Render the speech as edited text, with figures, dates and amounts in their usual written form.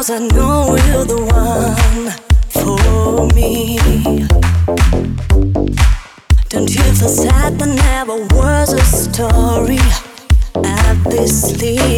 'cause I know you're the one for me. Don't you feel sad? There never was a story at this lead.